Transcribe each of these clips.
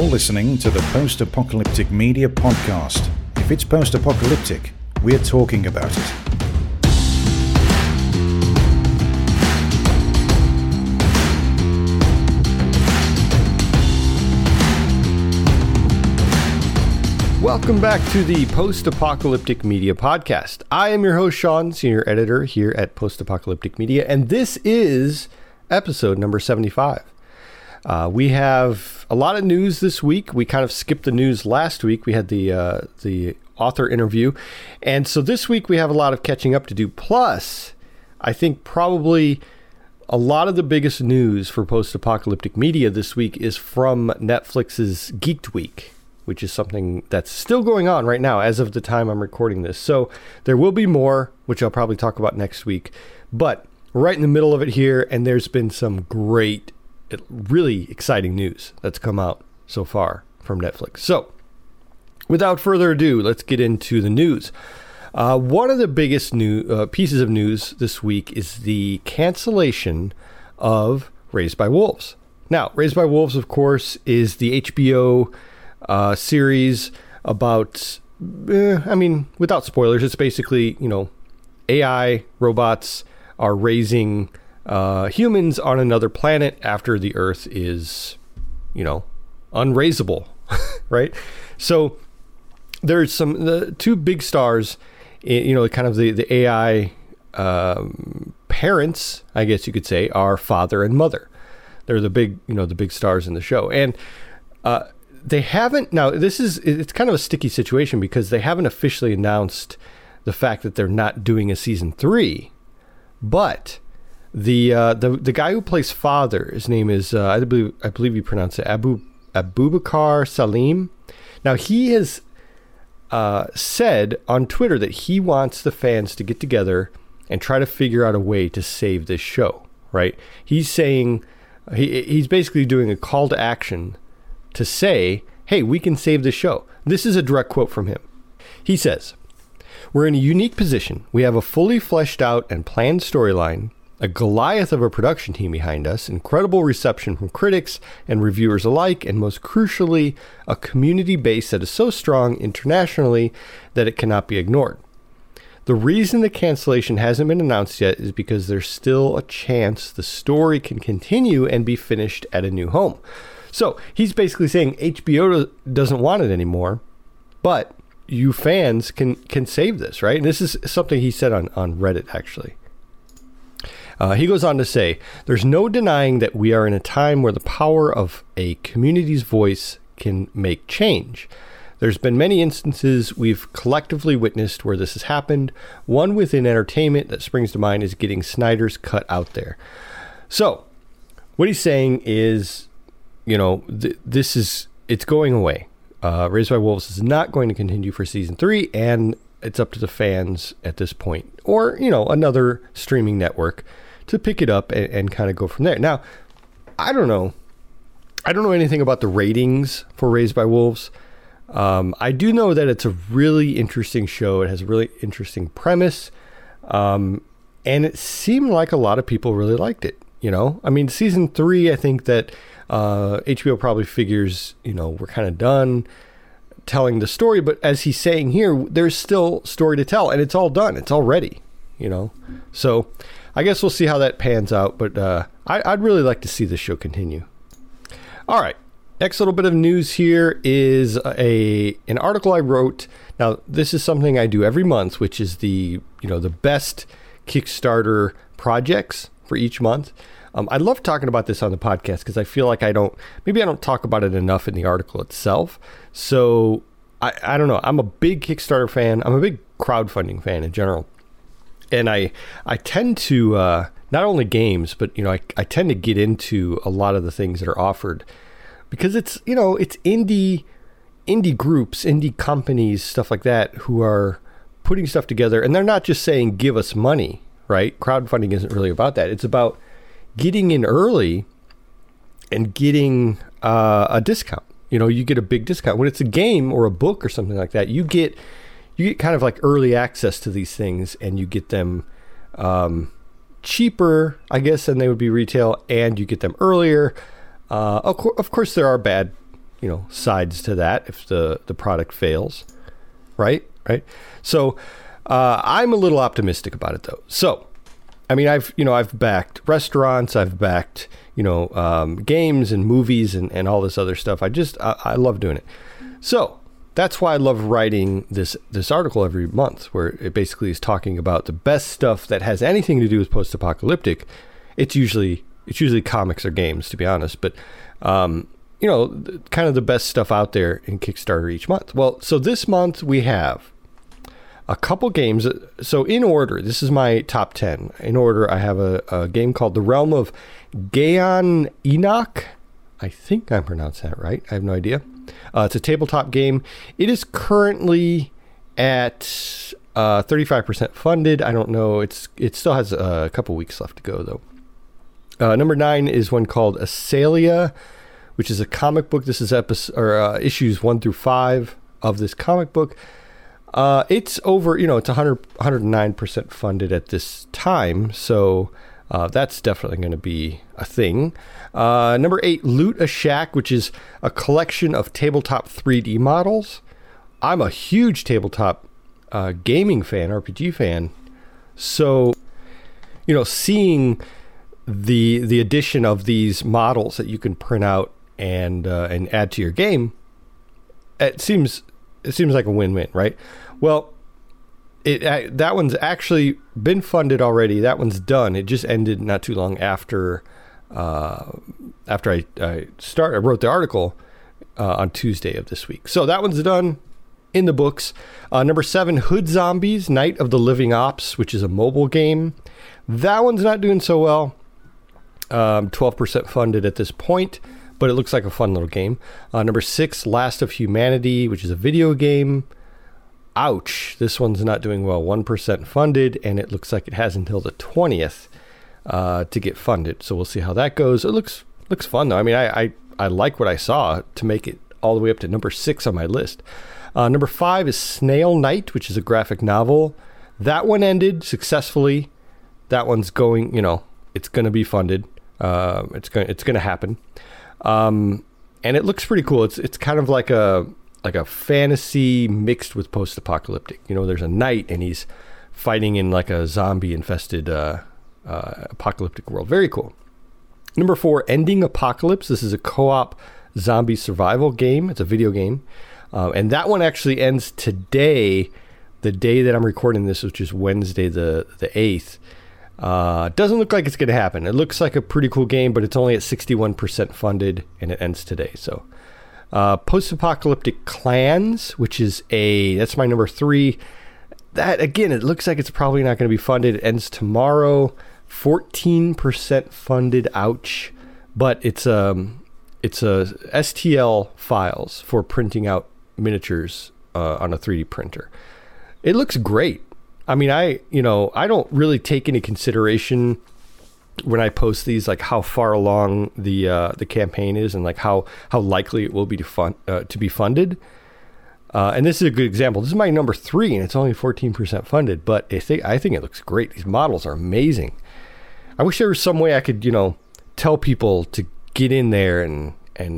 listening to the Post-Apocalyptic Media Podcast. If it's post-apocalyptic, we're talking about it. Welcome back to the Post-Apocalyptic Media Podcast. I am your host, Sean, Senior Editor here at Post-Apocalyptic Media, and this is episode number 75. We have a lot of news this week. We kind of skipped the news last week. We had the author interview, and so this week we have a lot of catching up to do. Plus, I think probably a lot of the biggest news for Post-Apocalyptic Media this week is from Netflix's Geeked Week, which is something that's still going on right now as of the time I'm recording this. So there will be more, which I'll probably talk about next week. But we're right in the middle of it here, and there's been some great, really exciting news that's come out so far from Netflix. So without further ado, let's get into the news. One of the biggest pieces of news this week is the cancellation of Raised by Wolves. Now, Raised by Wolves, of course, is the HBO series about, without spoilers, it's basically, AI robots are raising humans on another planet after the Earth is, unraisable, right? So there's the two big stars, kind of the AI parents, I guess you could say, are father and mother. They're the big stars in the show. And they haven't, now it's kind of a sticky situation because they haven't officially announced the fact that they're not doing a season 3, but the guy who plays father, his name is, I believe you pronounce it Abubakar Salim. Now he has said on Twitter that he wants the fans to get together and try to figure out a way to save this show, right? He's saying, he's basically doing a call to action to say, hey, we can save the show. This is a direct quote from him. He says, "We're in a unique position. We have a fully fleshed out and planned storyline, a Goliath of a production team behind us, incredible reception from critics and reviewers alike, and most crucially, a community base that is so strong internationally that it cannot be ignored. The reason the cancellation hasn't been announced yet is because there's still a chance the story can continue and be finished at a new home." So he's basically saying HBO doesn't want it anymore, but you fans can save this, right? And this is something he said on Reddit, actually. He goes on to say, "There's no denying that we are in a time where the power of a community's voice can make change. There's been many instances we've collectively witnessed where this has happened. One within entertainment that springs to mind is getting Snyder's cut out there." So what he's saying is, it's going away. Raised by Wolves is not going to continue for season 3, and it's up to the fans at this point, or, another streaming network to pick it up and kind of go from there. Now, I don't know anything about the ratings for Raised by Wolves. I do know that it's a really interesting show. It has a really interesting premise. And it seemed like a lot of people really liked it. Season 3, I think that HBO probably figures, we're kind of done telling the story, but as he's saying here, there's still story to tell, and it's all done. It's all ready, So I guess we'll see how that pans out, but I'd really like to see this show continue. All right. Next little bit of news here is an article I wrote. Now, this is something I do every month, which is the best Kickstarter projects for each month. I love talking about this on the podcast because I feel like I don't talk about it enough in the article itself. So I don't know. I'm a big Kickstarter fan. I'm a big crowdfunding fan in general. And I tend to, not only games, but, I tend to get into a lot of the things that are offered because it's indie groups, indie companies, stuff like that, who are putting stuff together. And they're not just saying, give us money, right? Crowdfunding isn't really about that. It's about getting in early and getting a discount. You get a big discount when it's a game or a book or something like that. You get kind of like early access to these things, and you get them cheaper, I guess, than they would be retail, and you get them earlier. Of course, there are bad sides to that if the product fails, right? So I'm a little optimistic about it though. So I mean, I've backed restaurants, I've backed games and movies and all this other stuff. I love doing it. So that's why I love writing this article every month, where it basically is talking about the best stuff that has anything to do with post-apocalyptic. It's usually comics or games, to be honest, but kind of the best stuff out there in Kickstarter each month. Well, so this month we have a couple games. So in order, this is my top 10. In order, I have a game called The Realm of Gaon Enoch. I think I'm pronouncing that right. I have no idea. It's a tabletop game. It is currently at 35% funded. I don't know. It still has a couple weeks left to go, though. Number 9 is one called Asalia, which is a comic book. This is issues 1 through 5 of this comic book. It's over, it's 109% funded at this time. So that's definitely going to be a thing. Number 8, Loot a Shack, which is a collection of tabletop 3D models. I'm a huge tabletop gaming fan, RPG fan. So, seeing the addition of these models that you can print out and add to your game, it seems like a win-win, right? Well, that one's actually been funded already. That one's done. It just ended not too long after I wrote the article on Tuesday of this week. So that one's done, in the books. Number 7, Hood Zombies, Night of the Living Ops, which is a mobile game. That one's not doing so well. 12% funded at this point, but it looks like a fun little game. Number 6, Last of Humanity, which is a video game. Ouch, this one's not doing well. 1% funded, and it looks like it has until the 20th to get funded. So we'll see how that goes. It looks fun, though. I mean, I like what I saw to make it all the way up to number 6 on my list. Number 5 is Snail Knight, which is a graphic novel. That one ended successfully. That one's going, it's going to be funded. It's going to happen. And it looks pretty cool. It's kind of like a fantasy mixed with post-apocalyptic. There's a knight and he's fighting in like a zombie infested apocalyptic world. Very cool. Number 4, Ending Apocalypse. This is a co-op zombie survival game. It's a video game. And that one actually ends today, the day that I'm recording this, which is Wednesday the 8th. Doesn't look like it's going to happen. It looks like a pretty cool game, but it's only at 61% funded, and it ends today. So, Post-Apocalyptic Clans, which is that's my number 3. That, again, it looks like it's probably not going to be funded. It ends tomorrow, 14% funded. Ouch. But it's a STL files for printing out miniatures on a 3D printer. It looks great. I mean, I don't really take into consideration when I post these, like how far along the campaign is and like how likely it will be to be funded. And this is a good example. This is my number 3, and it's only 14% funded. But I think it looks great. These models are amazing. I wish there was some way I could tell people to get in there and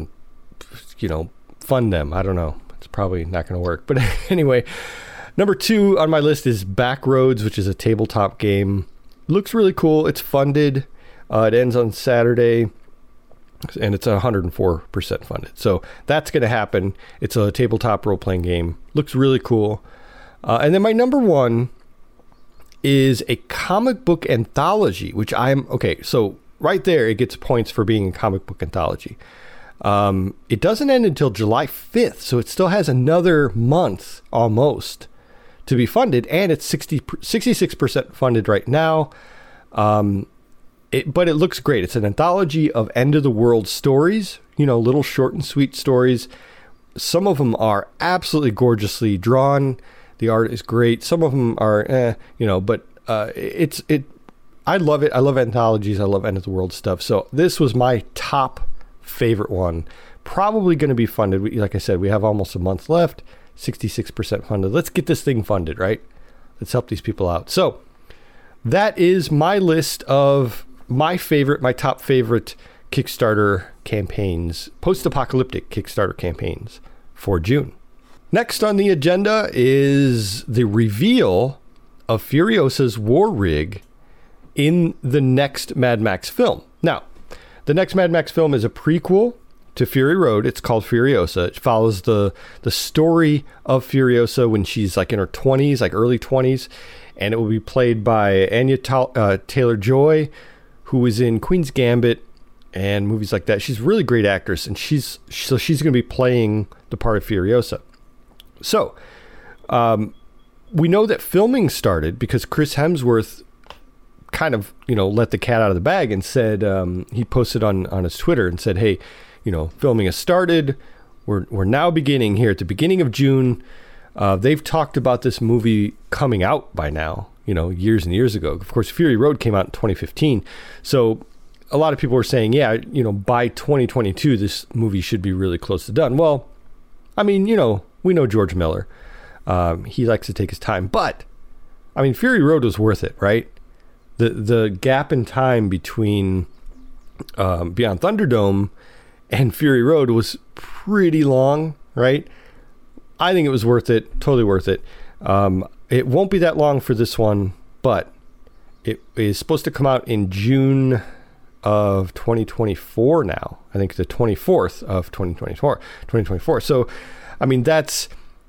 fund them. I don't know. It's probably not going to work. But anyway. Number 2 on my list is Backroads, which is a tabletop game. Looks really cool. It's funded. It ends on Saturday, and it's 104% funded. So that's going to happen. It's a tabletop role-playing game. Looks really cool. And then my number 1 is a comic book anthology, which so right there, it gets points for being a comic book anthology. It doesn't end until July 5th, so it still has another month almost to be funded, and it's 66% funded right now. But it looks great. It's an anthology of end-of-the-world stories, little short and sweet stories. Some of them are absolutely gorgeously drawn. The art is great. Some of them are, but I love it. I love anthologies. I love end-of-the-world stuff. So this was my top favorite one. Probably going to be funded. Like I said, we have almost a month left. 66% funded. Let's get this thing funded, right? Let's help these people out. So that is my list of my top favorite Kickstarter campaigns, post-apocalyptic Kickstarter campaigns for June. Next on the agenda is the reveal of Furiosa's war rig in the next Mad Max film. Now, the next Mad Max film is a prequel to Fury Road. It's called Furiosa. It follows the story of Furiosa when she's like in her 20s, like early 20s, and it will be played by Anya Taylor-Joy, who was in Queen's Gambit and movies like that. She's a really great actress, and she's going to be playing the part of Furiosa. So, we know that filming started because Chris Hemsworth kind of, let the cat out of the bag and said, he posted on his Twitter and said, hey, filming has started. We're now beginning here at the beginning of June. They've talked about this movie coming out by now, years and years ago. Of course, Fury Road came out in 2015. So a lot of people were saying, by 2022, this movie should be really close to done. Well, I mean, we know George Miller. He likes to take his time, but I mean, Fury Road was worth it, right? The gap in time between Beyond Thunderdome and Fury Road was pretty long, right? I think it was worth it, totally worth it. It won't be that long for this one, but it is supposed to come out in June of 2024 now. I think the 24th of 2024. So, I mean, that's,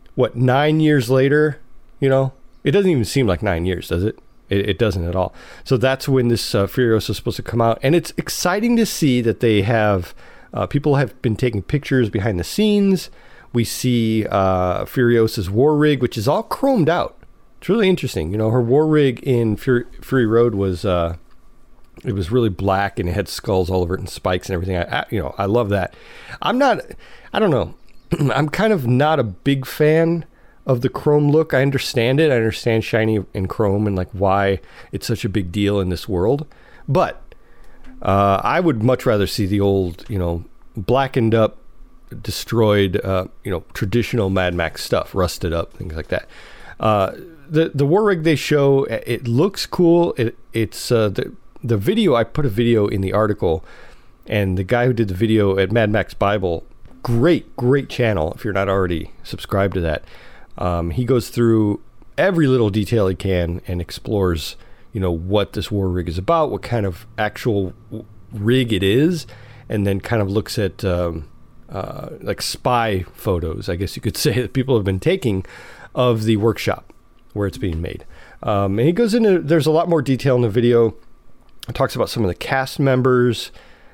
9 years later, It doesn't even seem like 9 years, does it? It doesn't at all. So that's when this Furiosa is supposed to come out. And it's exciting to see that they have, people have been taking pictures behind the scenes. We see Furiosa's war rig, which is all chromed out. It's really interesting. Her war rig in Fury Road was, it was really black and it had skulls all over it and spikes and everything. I love that. I don't know. I'm kind of not a big fan of the chrome look. I understand it. I understand shiny and chrome and like why it's such a big deal in this world. But I would much rather see the old, blackened up, destroyed, traditional Mad Max stuff, rusted up, things like that. The war rig they show, it looks cool. It's the video. I put a video in the article, and the guy who did the video at Mad Max Bible, great channel. If you're not already subscribed to that. He goes through every little detail he can and explores, what this war rig is about, what kind of actual rig it is, and then kind of looks at like spy photos, I guess you could say, that people have been taking of the workshop where it's being made. And he goes into, there's a lot more detail in the video. It talks about some of the cast members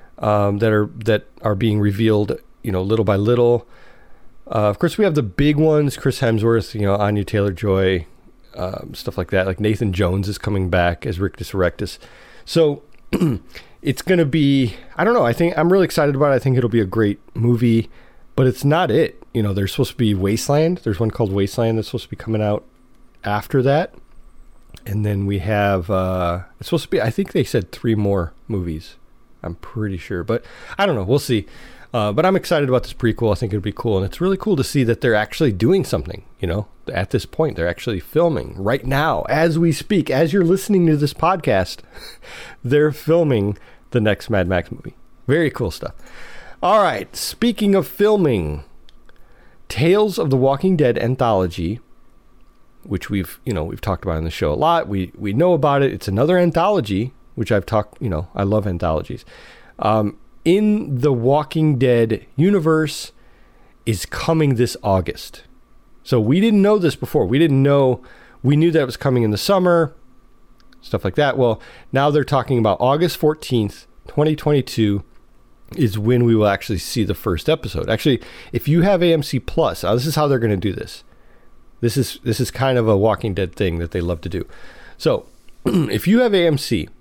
that are being revealed, little by little. Of course, we have the big ones, Chris Hemsworth, Anya Taylor-Joy, stuff like that. Like Nathan Jones is coming back as Rictus Erectus. So it's going to be, I don't know, I'm really excited about it. I think it'll be a great movie, but it's not it. There's supposed to be Wasteland. There's one called Wasteland that's supposed to be coming out after that. And then we have, it's supposed to be, I think they said 3 more movies. I'm pretty sure, but I don't know. We'll see. But I'm excited about this prequel. I think it'll be cool. And it's really cool to see that they're actually doing something, at this point. They're actually filming right now as we speak. As you're listening to this podcast, they're filming the next Mad Max movie. Very cool stuff. All right. Speaking of filming, Tales of the Walking Dead anthology, which we've talked about on the show a lot. We know about it. It's another anthology, which I've talked, I love anthologies. In the Walking Dead universe is coming this August. So we didn't know this before. We knew that it was coming in the summer, stuff like that. Well, now they're talking about August 14th, 2022 is when we will actually see the first episode. Actually, if you have AMC Plus, this is how they're going to do this. This is kind of a Walking Dead thing that they love to do. So if you have AMC,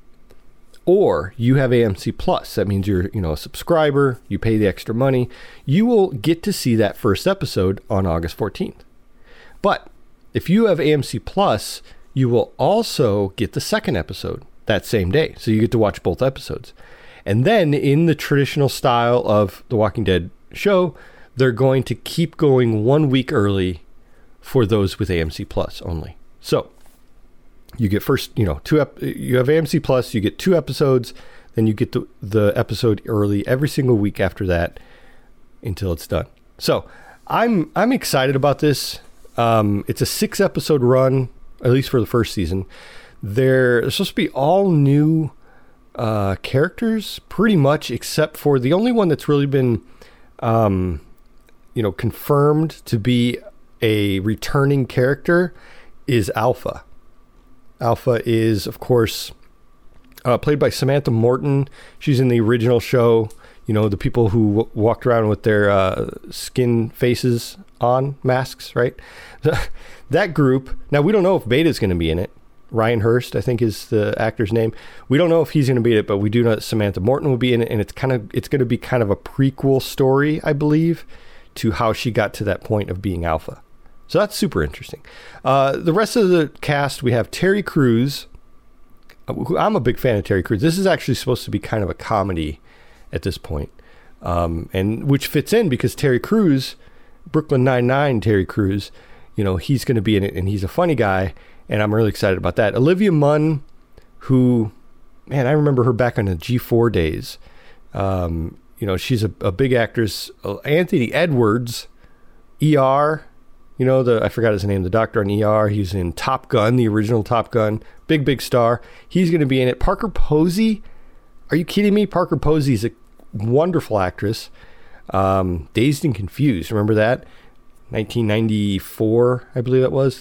or you have AMC Plus, that means you're, a subscriber, you pay the extra money, you will get to see that first episode on August 14th. But if you have AMC Plus, you will also get the second episode that same day. So you get to watch both episodes. And then in the traditional style of the Walking Dead show, they're going to keep going 1 week early for those with AMC Plus only. So you get first, you have AMC Plus, you get 2 episodes then you get the episode early every single week after that until it's done. So I'm excited about this. It's a 6-episode run, at least for the first season. They're supposed to be all new characters, pretty much, except for the only one that's really been, confirmed to be a returning character is Alpha. Alpha is, of course, played by Samantha Morton. She's in the original show. The people who walked around with their skin faces on, masks, right? That group. Now, we don't know if Beta's going to be in it. Ryan Hurst, I think, is the actor's name. We don't know if he's going to be in it, but we do know that Samantha Morton will be in it, and it's going to be kind of a prequel story, I believe, to how she got to that point of being Alpha. So that's super interesting. The rest of the cast, we have Terry Crews. I'm a big fan of Terry Crews. This is actually supposed to be kind of a comedy at this point, and which fits in because Terry Crews, Brooklyn Nine-Nine Terry Crews, he's going to be in it, and he's a funny guy, and I'm really excited about that. Olivia Munn, who, man, I remember her back on the G4 days. She's a big actress. Anthony Edwards, ER, I forgot his name, the doctor on ER. He's in Top Gun, the original Top Gun. Big star. He's going to be in it. Parker Posey. Are you kidding me? Parker Posey's a wonderful actress. Dazed and Confused. Remember that? 1994, I believe that was.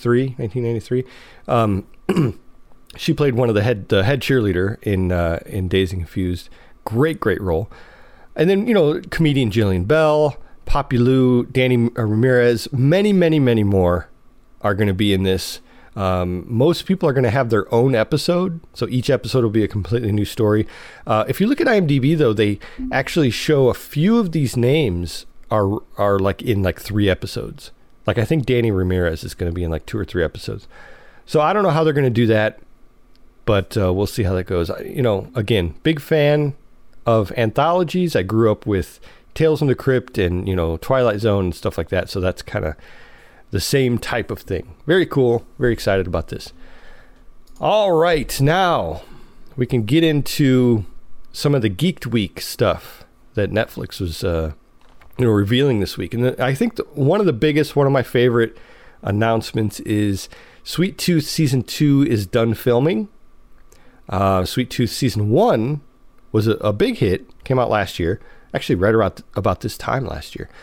1993. She played one of the head cheerleader in Dazed and Confused. Great role. And then, comedian Jillian Bell, Poppy Lou, Danny Ramirez, many more are going to be in this. Most people are going to have their own episode, so each episode will be a completely new story. If you look at IMDb, though, they actually show a few of these names are like in 3 episodes. Like, I think Danny Ramirez is going to be in 2 or 3 episodes. So I don't know how they're going to do that, but we'll see how that goes. Again, big fan of anthologies. I grew up with Tales from the Crypt and, Twilight Zone and stuff like that. So that's kind of the same type of thing. Very cool. Very excited about this. All right. Now we can get into some of the Geeked Week stuff that Netflix was, revealing this week. And I think one of my favorite announcements is Sweet Tooth Season 2 is done filming. Sweet Tooth Season 1 was a big hit, came out last year, actually right around about this time last year.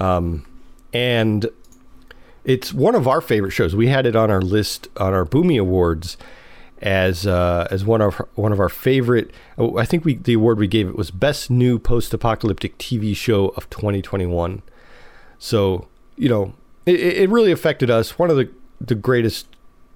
And it's one of our favorite shows. We had it on our list on our Boomy Awards as one of our favorite. I think the award we gave it was Best New Post-Apocalyptic TV Show of 2021. So, it really affected us. One of the greatest,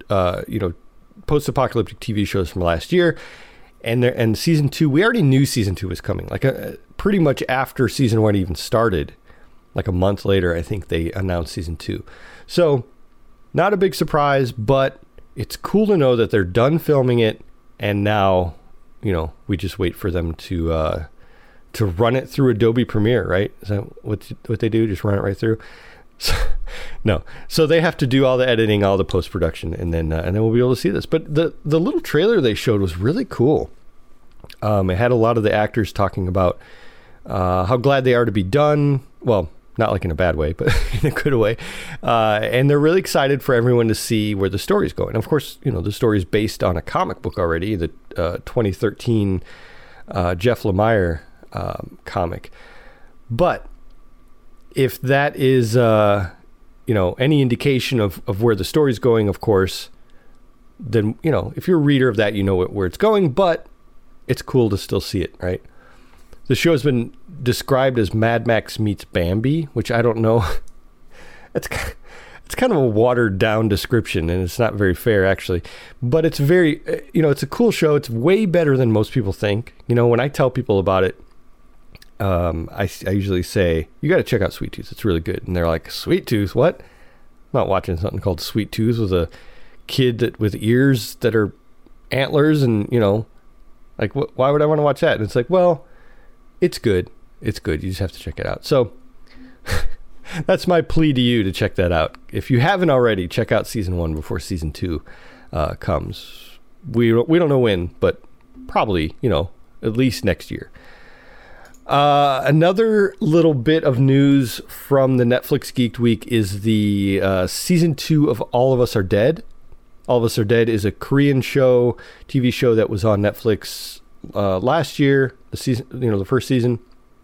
post-apocalyptic TV shows from last year. And season 2, we already knew season 2 was coming. Pretty much after season 1 even started, a month later, I think they announced season 2. So, not a big surprise, but it's cool to know that they're done filming it, and now, we just wait for them to run it through Adobe Premiere, right? Is that what they do? Just run it right through? So, no. So they have to do all the editing, all the post-production, and then we'll be able to see this. But the little trailer they showed was really cool. It had a lot of the actors talking about how glad they are to be done. Well, not in a bad way, but in a good way. And they're really excited for everyone to see where the story's going. Of course, the story is based on a comic book already, the 2013 Jeff Lemire comic. But if that is, any indication of where the story's going, of course, then, if you're a reader of that, where it's going, but it's cool to still see it, right? The show has been described as Mad Max meets Bambi, which I don't know. It's kind of a watered down description, and it's not very fair, actually. But it's very, it's a cool show. It's way better than most people think. When I tell people about it, I usually say, you got to check out Sweet Tooth. It's really good. And they're like, Sweet Tooth? What? I'm not watching something called Sweet Tooth with a kid with ears that are antlers and, why would I want to watch that? And it's like, well, it's good. It's good. You just have to check it out. So that's my plea to you to check that out. If you haven't already, check out season 1 before season 2 comes. We don't know when, but probably, at least next year. Another little bit of news from the Netflix Geeked Week is the season 2 of All of Us Are Dead. All of Us Are Dead is a Korean show, TV show that was on Netflix last year, the first season.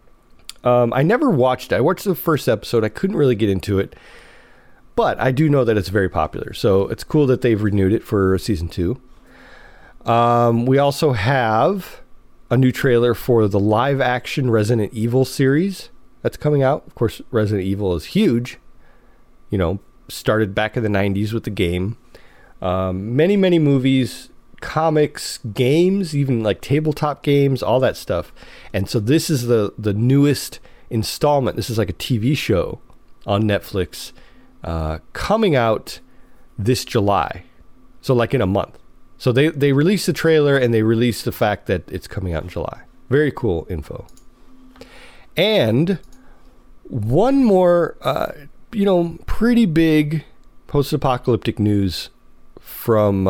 I never watched it. I watched the first episode. I couldn't really get into it, but I do know that it's very popular. So it's cool that they've renewed it for season 2. We also have a new trailer for the live action Resident Evil series that's coming out. Of course, Resident Evil is huge. Started back in the 90s with the game. Many, many movies, comics, games, even like tabletop games, all that stuff. And so this is the newest installment. This is like a TV show on Netflix coming out this July. So like in a month. So they released the trailer and they released the fact that it's coming out in July. Very cool info. And one more, pretty big post-apocalyptic news from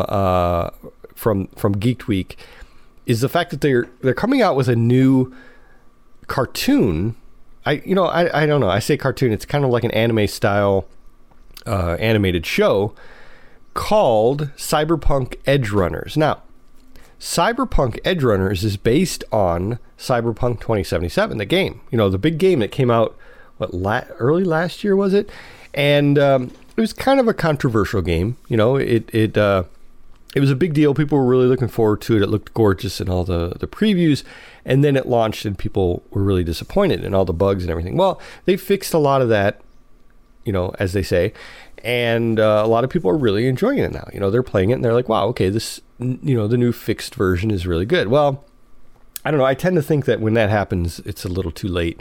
Geeked Week is the fact that they're coming out with a new cartoon. I don't know. I say cartoon. It's kind of like an anime style animated show called Cyberpunk Edgerunners. Now, Cyberpunk Edgerunners is based on Cyberpunk 2077, the game. The big game that came out early last year, was it? And it was kind of a controversial game. It was a big deal. People were really looking forward to it. It looked gorgeous in all the previews, and then it launched and people were really disappointed in all the bugs and everything. Well, they fixed a lot of that, as they say. And a lot of people are really enjoying it now. They're playing it and they're like, wow, okay, this, the new fixed version is really good. Well, I don't know. I tend to think that when that happens, it's a little too late.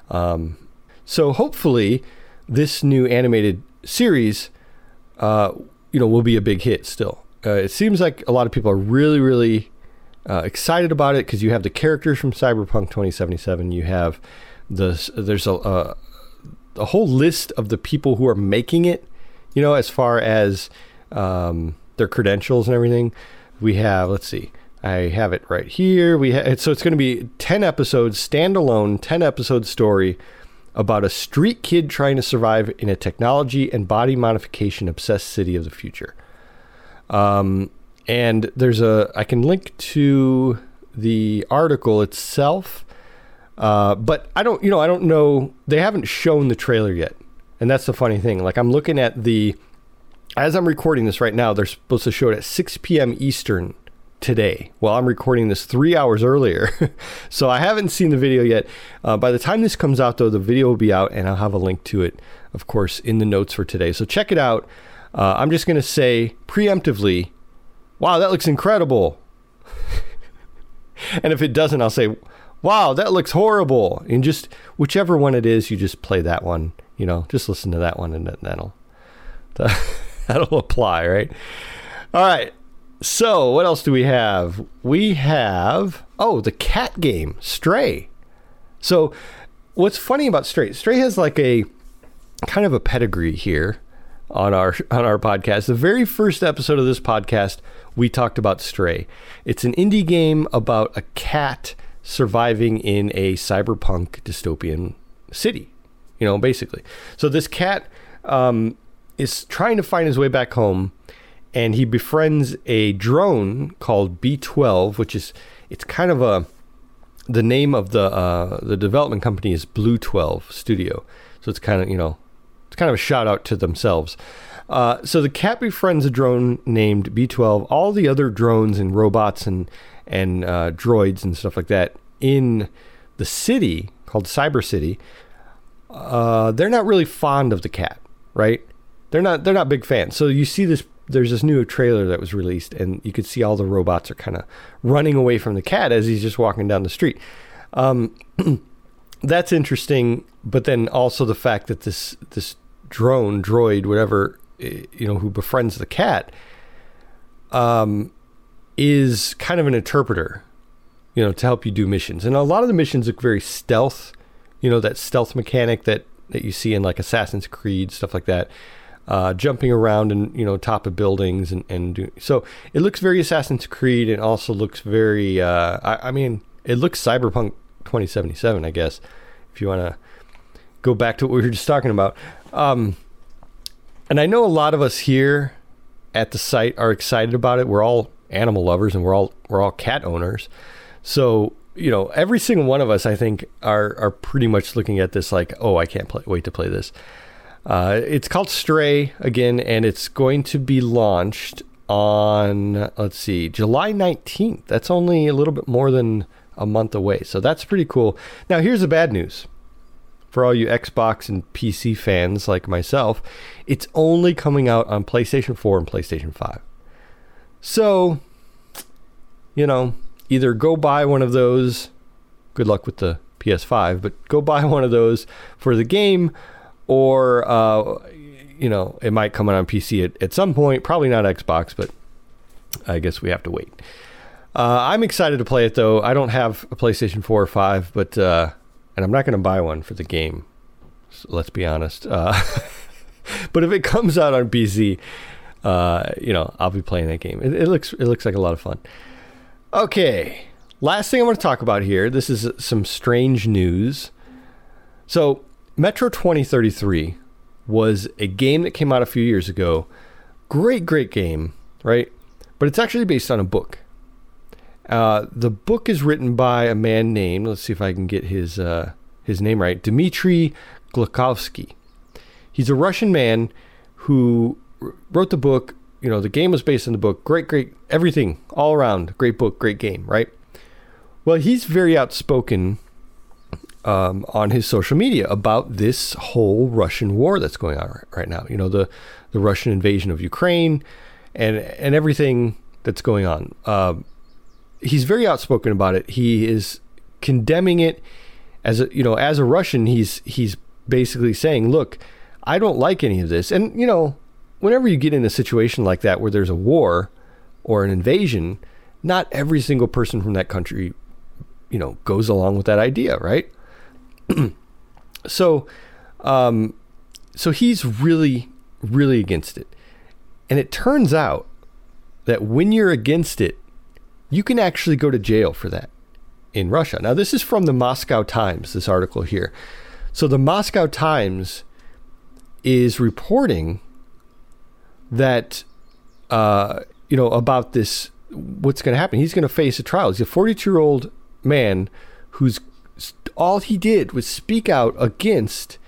So hopefully this new animated series, will be a big hit still. It seems like a lot of people are really, really excited about it because you have the characters from Cyberpunk 2077. You have there's a whole list of the people who are making it. As far as their credentials and everything, we have, let's see, I have it right here. So it's going to be 10 episodes, standalone 10 episode story about a street kid trying to survive in a technology and body modification obsessed city of the future. And I can link to the article itself, but I don't know. They haven't shown the trailer yet. And that's the funny thing. Like, I'm looking at as I'm recording this right now, they're supposed to show it at 6 p.m. Eastern today. Well, I'm recording this 3 hours earlier. So I haven't seen the video yet. By the time this comes out, though, the video will be out, and I'll have a link to it, of course, in the notes for today. So check it out. I'm just going to say preemptively, wow, that looks incredible. And if it doesn't, I'll say, wow, that looks horrible. And just whichever one it is, you just play that one. Just listen to that one, and that'll apply, right? All right. So what else do we have? We have, the cat game, Stray. So what's funny about Stray has like a kind of a pedigree here on our podcast. The very first episode of this podcast, we talked about Stray. It's an indie game about a cat surviving in a cyberpunk dystopian city. Basically. So this cat is trying to find his way back home, and he befriends a drone called B12, it's kind of the name of the development company is Blue 12 Studio. So it's kind of a shout out to themselves. So the cat befriends a drone named B12. All the other drones and robots and droids and stuff like that in the city called Cyber City, they're not really fond of the cat, right? They're not big fans. So you see there's this new trailer that was released, and you could see all the robots are kind of running away from the cat as he's just walking down the street. That's interesting, but then also the fact that this droid, whatever, who befriends the cat, is kind of an interpreter, to help you do missions. And a lot of the missions look very stealth, that stealth mechanic that you see in like Assassin's Creed, stuff like that, jumping around and, top of buildings and so it looks very Assassin's Creed, and also looks very, it it looks Cyberpunk 2077, I guess, if you want to go back to what we were just talking about. And I know a lot of us here at the site are excited about it. We're all animal lovers and we're all cat owners. So, you know, every single one of us, I think, are pretty much looking at this like, oh, I can't wait to play this. It's called Stray again, and it's going to be launched on, let's see, July 19th. That's only a little bit more than a month away. So that's pretty cool. Now, here's the bad news. For all you Xbox and PC fans like myself, it's only coming out on PlayStation 4 and PlayStation 5. So, you know, either go buy one of those. Good luck with the PS5, but go buy one of those for the game, or, you know, it might come out on PC at some point. Probably not Xbox, but I guess we have to wait. I'm excited to play it, though. I don't have a PlayStation 4 or 5, but... and I'm not going to buy one for the game, so let's be honest. But if it comes out on PC, you know, I'll be playing that game. It looks like a lot of fun. Okay, last thing I want to talk about here. This is some strange news. So, Metro 2033 was a game that came out a few years ago. Great game, right? But it's actually based on a book. The book is written by a man named, let's see if I can get his name right, Dmitry Glukhovsky. He's a Russian man who wrote the book. You know, the game was based on the book. Great, everything all around. Great book, great game, right? Well, he's very outspoken on his social media about this whole Russian war that's going on right now. You know, the Russian invasion of Ukraine and everything that's going on. He's very outspoken about it. He is condemning it as a Russian. He's basically saying, look, I don't like any of this. And, you know, whenever you get in a situation like that where there's a war or an invasion, not every single person from that country, you know, goes along with that idea, right? So he's really against it. And it turns out that when you're against it, you can actually go to jail for that in Russia. Now, this is from the Moscow Times, this article here. So the Moscow Times is reporting that, you know, about this, what's going to happen. He's going to face a trial. He's a 42-year-old man who's all he did was speak out against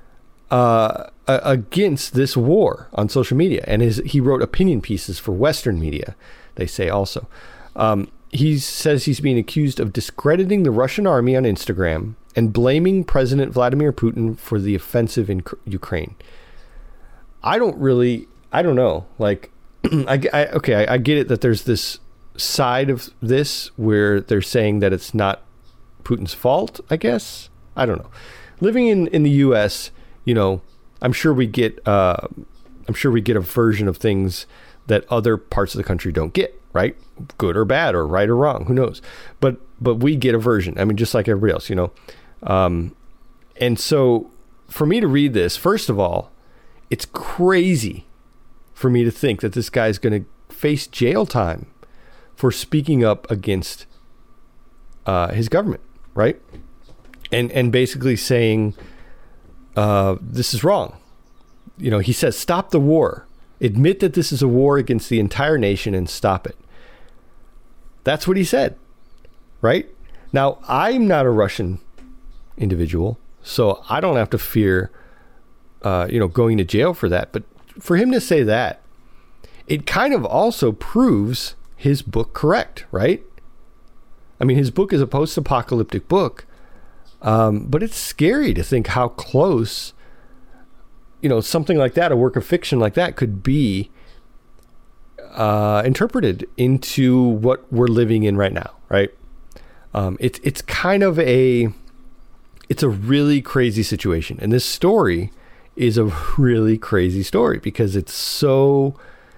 this war on social media. And he wrote opinion pieces for Western media, they say also. He says he's being accused of discrediting the Russian army on Instagram and blaming President Vladimir Putin for the offensive in Ukraine. I don't know. Like, I get it that there's this side of this where they're saying that it's not Putin's fault, I guess. I don't know. Living in the U.S., you know, I'm sure we get a version of things that other parts of the country don't get, right? Good or bad, or right or wrong, who knows? But we get a version. I mean, just like everybody else, you know. And so for me to read this, first of all, it's crazy for me to think that this guy's going to face jail time for speaking up against his government, right? And basically saying this is wrong. You know, he says, stop the war. Admit that this is a war against the entire nation and stop it. That's what he said, right? Now, I'm not a Russian individual, so I don't have to fear, going to jail for that. But for him to say that, it kind of also proves his book correct, right? I mean, his book is a post-apocalyptic book, but it's scary to think how close, you know, something like that, a work of fiction like that, could be interpreted into what we're living in right now, right? It's kind of it's a really crazy situation, and this story is a really crazy story because it's so.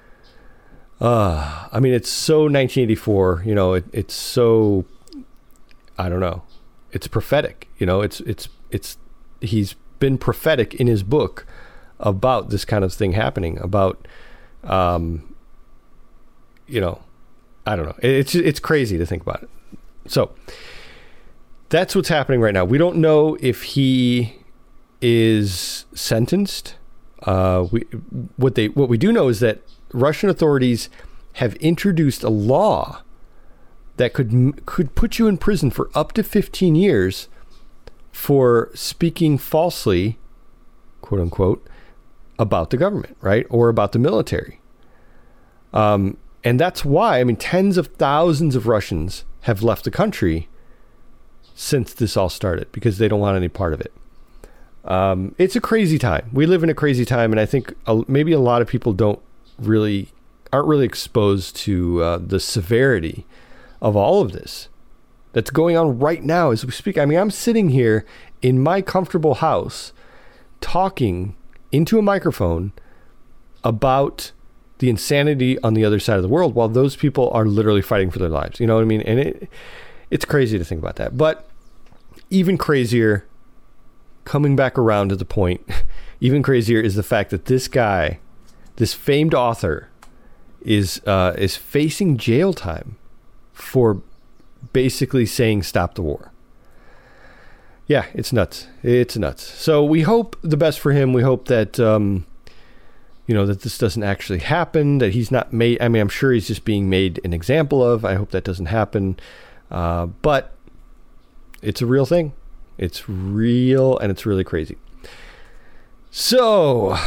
It's so 1984. You know, it's so. I don't know. It's prophetic. You know, it's he's been prophetic in his book about this kind of thing happening. About, I don't know. It's crazy to think about it. So, that's what's happening right now. We don't know if he is sentenced. What we do know is that Russian authorities have introduced a law that could put you in prison for up to 15 years for speaking falsely, quote unquote, about the government, right? Or about the military. And that's why, tens of thousands of Russians have left the country since this all started because they don't want any part of it. It's a crazy time. We live in a crazy time, and I think maybe a lot of people aren't really exposed to the severity of all of this that's going on right now as we speak. I'm sitting here in my comfortable house talking into a microphone about the insanity on the other side of the world while those people are literally fighting for their lives. You know what I mean? And it's crazy to think about that. But even crazier, coming back around to the point, even crazier is the fact that this guy, this famed author, is facing jail time for basically saying stop the war. Yeah, it's nuts. It's nuts. So we hope the best for him. We hope that that this doesn't actually happen, that he's not made. I'm sure he's just being made an example of. I hope that doesn't happen. But it's a real thing. It's real, and it's really crazy. So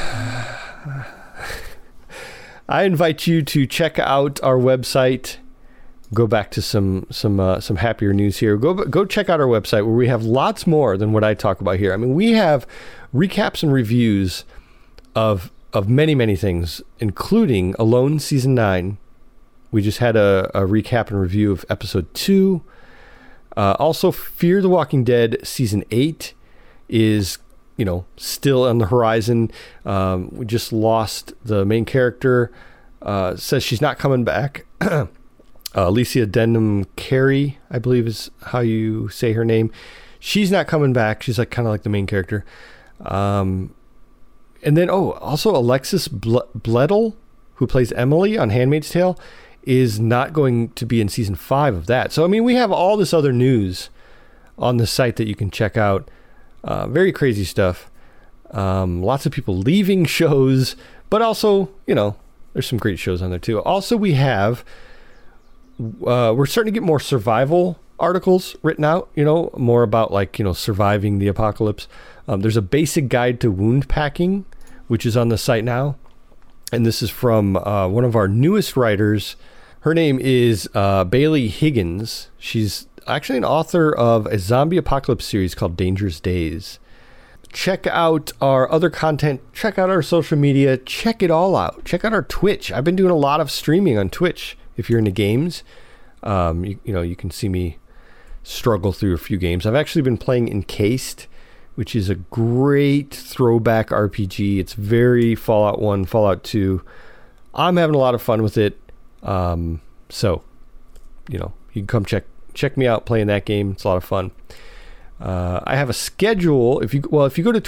I invite you to check out our website. Go back to some happier news here. Go check out our website where we have lots more than what I talk about here. We have recaps and reviews of many, many things, including Alone Season 9. We just had a recap and review of Episode 2. Also, Fear the Walking Dead Season 8 is, still on the horizon. We just lost the main character. Says she's not coming back. Alicia Denham Carey, I believe is how you say her name. She's not coming back. She's kind of like the main character. And then, also Alexis Bledel, who plays Emily on Handmaid's Tale, is not going to be in season 5 of that. So, we have all this other news on the site that you can check out. Very crazy stuff. Lots of people leaving shows, but also, there's some great shows on there too. Also, we have, we're starting to get more survival articles written out, more about surviving the apocalypse. There's a basic guide to wound packing, which is on the site now. And this is from one of our newest writers. Her name is Bailey Higgins. She's actually an author of a zombie apocalypse series called Dangerous Days. Check out our other content. Check out our social media. Check it all out. Check out our Twitch. I've been doing a lot of streaming on Twitch. If you're into games, you can see me struggle through a few games. I've actually been playing Encased, which is a great throwback RPG. It's very Fallout 1, Fallout 2. I'm having a lot of fun with it. So, you can come check me out playing that game. It's a lot of fun. I have a schedule. If you go to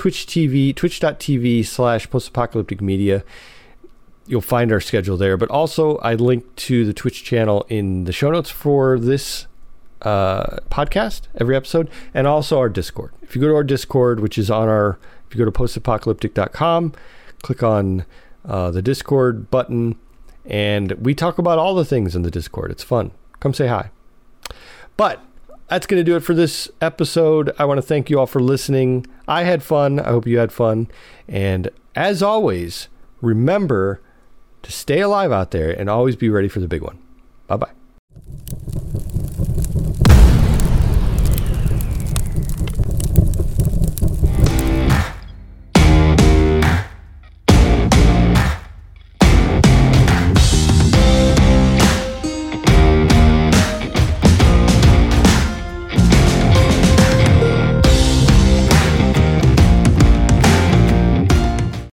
twitch.tv/postapocalypticmedia, you'll find our schedule there. But also, I linked to the Twitch channel in the show notes for this podcast, every episode, and also our Discord. If you go to our Discord, which is if you go to postapocalyptic.com, click on the Discord button, and we talk about all the things in the Discord. It's fun. Come say hi. But that's going to do it for this episode. I want to thank you all for listening. I had fun. I hope you had fun. And as always, remember to stay alive out there and always be ready for the big one. Bye-bye.